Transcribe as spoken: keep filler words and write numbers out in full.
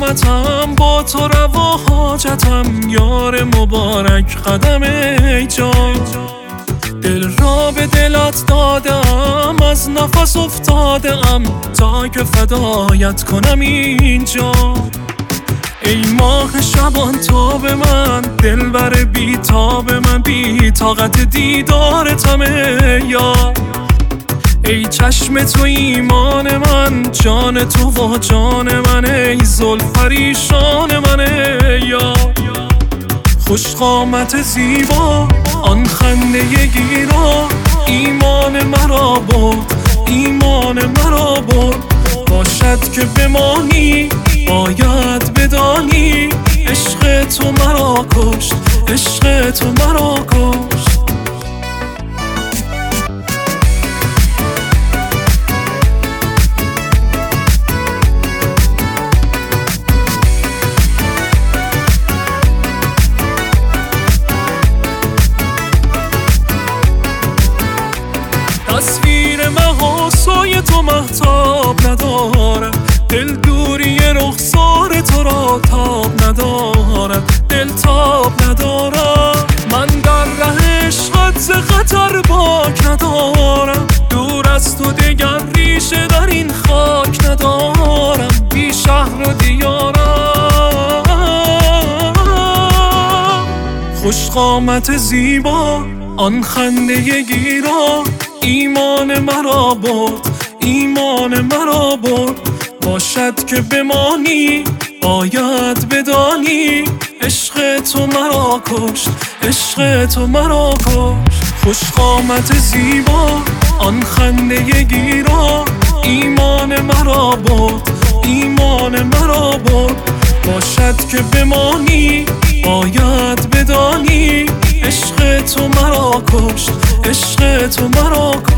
قیامتم، با تو روا حاجتم، یار مبارک قدم ای جان. دل را به دلت دادم، از نفس افتادم تا که فدایت کنم اینجا. ای ماه شبان تاب من، دلبر بی تاب من، بی طاقت دیدارتم ای یار. ای چشم تو ایمان من، جان تو و جان من، ای زلفریشان من ای یار. خوش قامت زیبا، آن خنده گیرا، ایمان مرا برد، ایمان مرا برد. باشد که بمانی باید بدانی، عشق تو مرا کشت، عشق تو مرا کشت. تصویر محاسای تو مهتاب ندارد، دل دوری رخسار تو را تاب ندارد، دل تاب ندارد. من در ره عشقت ز خطر باک ندارم، دور از تو دگر ریشه در این خاک ندارم، بی شهر و دیارم. خوش قامت زیبا، آن خنده گیرا، ایمان مرا برد، ایمان مرا برد. باشد که بمانی باید بدانی، عشق تو مرا کشت، عشق تو مرا کشت. خوش قامت زیبا، آن خنده گیرا، ایمان مرا برد، ایمان مرا برد. باشد که بمانی باید بدانی، عشق تو مرا کشت، عشق تو مرا کشت.